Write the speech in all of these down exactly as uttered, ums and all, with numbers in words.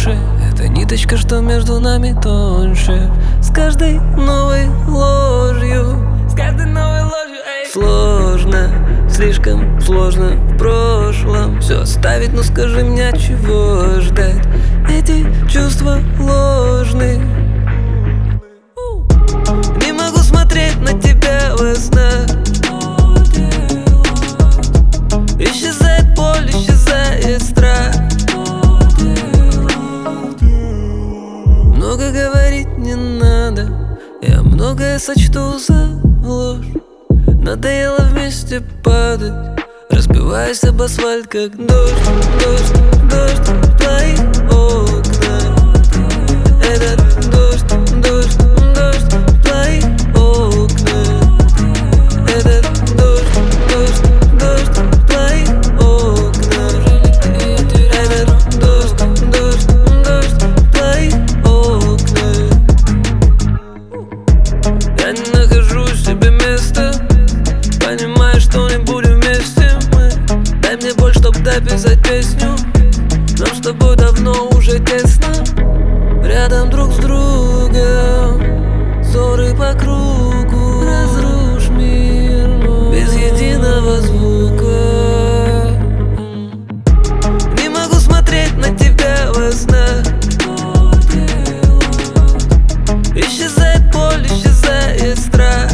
больше. Это ниточка, что между нами тоньше. С каждой новой ложью, с каждой новой ложью, эй. Сложно, слишком сложно в прошлом все оставить, но скажи мне, чего ждать? Эти чувства ложны. Не могу смотреть на тебя во снах. Исчезает боль, исчезает страх. Много говорить не надо, я многое сочту за ложь. Надоело вместе падать, разбиваясь об асфальт, как дождь, дождь, дождь в твои окна. Этот дождь, дождь, дождь в твои окна. Этот дождь, дождь, дождь в твои окна. Этот дождь, дождь, дождь в твои окна. Я не нахожу себе места, понимаю, что не будем вместе мы. Дай мне боль, чтоб дописать песню. Нам с тобой давно уже тесно, рядом друг с другом, ссоры по кругу. Разрушь мир без единого звука. Не могу смотреть на тебя во снах. Исчезает боль, исчезает страх.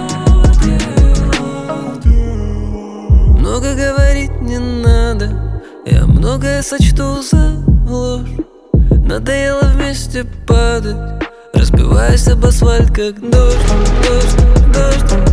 Много говорить не надо, я многое сочту за ложь. Надоело вместе падать, разбиваясь об асфальт, как дождь, дождь, дождь.